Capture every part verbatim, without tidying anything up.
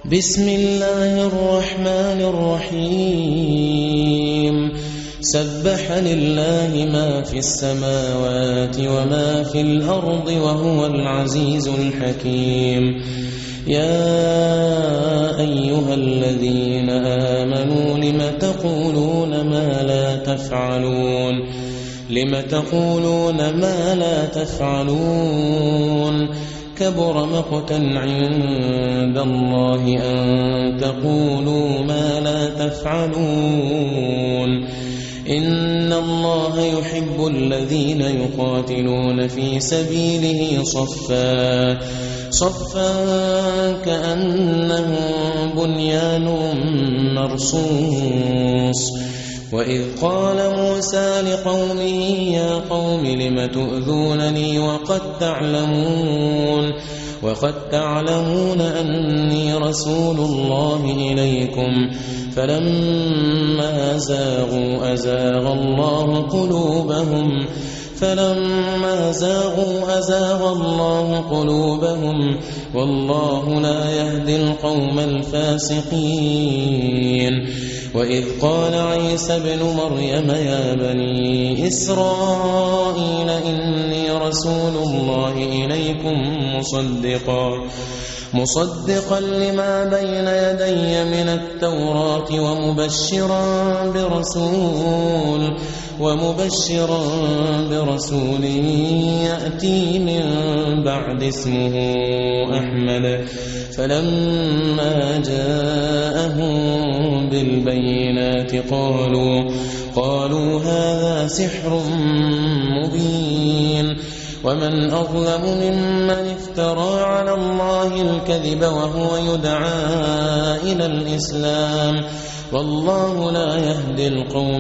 بسم الله الرحمن الرحيم سبح لله ما في السماوات وما في الأرض وهو العزيز الحكيم يا أيها الذين آمنوا لم تقولون ما لا تفعلون لم تقولون ما لا تفعلون كبر مقتا عند الله أن تقولوا ما لا تفعلون إن الله يحب الذين يقاتلون في سبيله صفا صفا كأنهم بنيان مرصوص وإذ قال موسى لقومه يا قوم لم تؤذونني وقد تعلمون وقد تعلمون أني رسول الله إليكم فلما زاغوا أزاغ الله قلوبهم فلما زاغوا أزاغ الله قلوبهم والله لا يهدي القوم الفاسقين وإذ قال عيسى ابن مريم يا بني إسرائيل إني رسول الله إليكم مصدقا مصدقا لما بين يدي من التوراة ومبشرا برسول ومبشرا برسول يأتي من بعد اسمه أحمد فلما جاءهم بالبينات قالوا قالوا هذا سحر مبين ومن أظلم ممن افترى على الله الكذب وهو يدعى إلى الإسلام والله لا يهدي القوم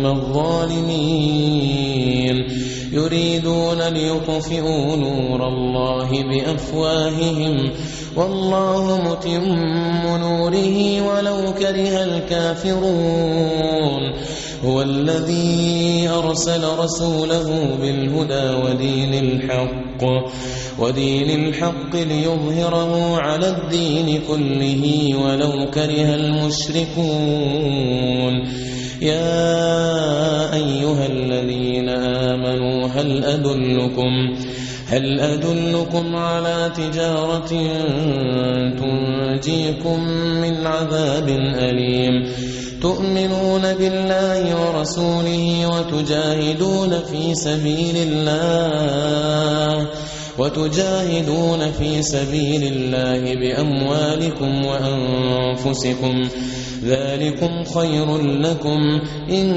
الظالمين يريدون ليطفئوا نور الله بأفواههم والله متم نوره ولو كره الكافرون هو الذي أرسل رسوله بالهدى ودين الحق ودين الحق ليظهره على الدين كله ولو كره المشركون يا أيها الذين آمنوا هل أدلكم هل أدلكم على تجارة تنجيكم من عذاب أليم تؤمنون بالله ورسوله وتجاهدون في سبيل الله وتجاهدون في سبيل الله بأموالكم وأنفسكم ذلكم خير لكم إن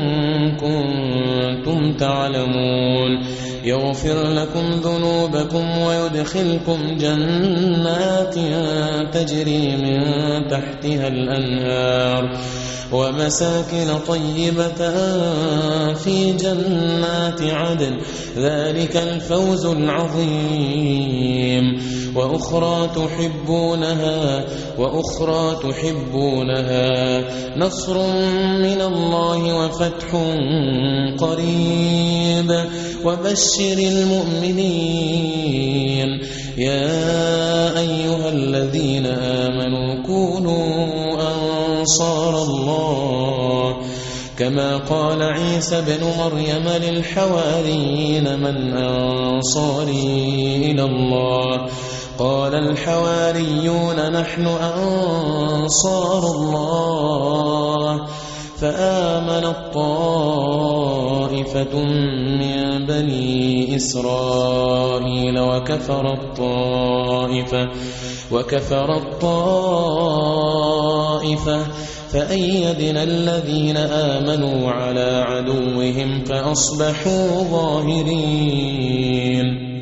كنتم تعلمون يغفر لكم ذنوبكم ويدخلكم جنات تجري من تحتها الأنهار ومساكن طيبة في جنات عدن ذلك الفوز العظيم وأخرى تحبونها وأخرى تحبونها نصر من الله وفتح قريب وبشر المؤمنين يا أيها الذين آمنوا كونوا أنصار الله كما قال عيسى بن مريم للحواريين من أنصاري إلى الله قال الحواريون نحن أنصار الله فآمنت طائفة من بني إسرائيل وكفرت طائفة وكفرت طائفة فأيدنا الذين آمنوا على عدوهم فأصبحوا ظاهرين.